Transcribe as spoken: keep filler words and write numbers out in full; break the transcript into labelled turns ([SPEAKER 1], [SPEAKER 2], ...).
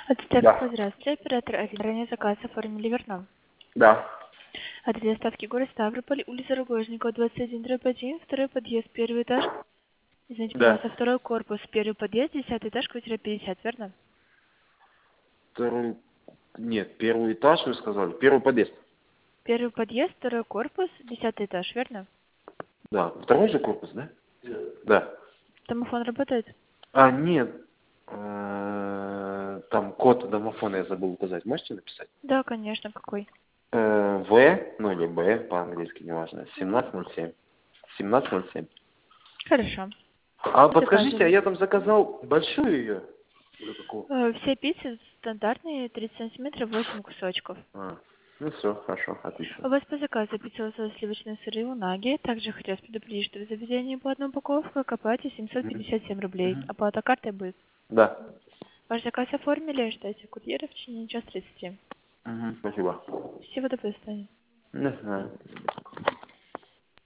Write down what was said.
[SPEAKER 1] Да.
[SPEAKER 2] Здравствуйте, оператор один. Ранее заказ оформили верно.
[SPEAKER 1] Да.
[SPEAKER 2] Адрес доставки город Ставрополь, улица Рогожникова, двадцать один, дробь один, второй подъезд, первый этаж. Извините,
[SPEAKER 1] Да.
[SPEAKER 2] пожалуйста, второй корпус, первый подъезд, десятый этаж, квартира пятьдесят, верно?
[SPEAKER 1] Второй... Нет, первый этаж вы сказали. Первый подъезд.
[SPEAKER 2] Первый подъезд, второй корпус, десятый этаж, верно?
[SPEAKER 1] Да. Второй же корпус, да? Да.
[SPEAKER 2] Домофон работает?
[SPEAKER 1] А, нет. Э, Там код домофона я забыл указать. Можете написать?
[SPEAKER 2] Да, конечно, какой?
[SPEAKER 1] Э, В, ну или Б, по-английски, неважно.
[SPEAKER 2] Угу.
[SPEAKER 1] семнадцать ноль семь. семнадцать ноль семь.
[SPEAKER 2] Хорошо.
[SPEAKER 1] А подскажите, а
[SPEAKER 2] Заказываю.
[SPEAKER 1] я там заказал большую ее? Или какую?
[SPEAKER 2] Э, Все пиццы стандартные, тридцать сантиметров, восемь кусочков.
[SPEAKER 1] А, ну все, хорошо, отлично.
[SPEAKER 2] У вас по заказу пицца лосось сливочные сыры унаги. Также хотелось предупредить, что в заведении по одной упаковке к оплате семьсот
[SPEAKER 1] Мгм.
[SPEAKER 2] пятьдесят семь рублей.
[SPEAKER 1] Мгм.
[SPEAKER 2] Оплата картой будет.
[SPEAKER 1] Да.
[SPEAKER 2] Ваш заказ оформили, ждайте курьера в течение час тридцати.
[SPEAKER 1] Мгм. Спасибо.
[SPEAKER 2] Всего доброго, до свидания.
[SPEAKER 1] Не знаю.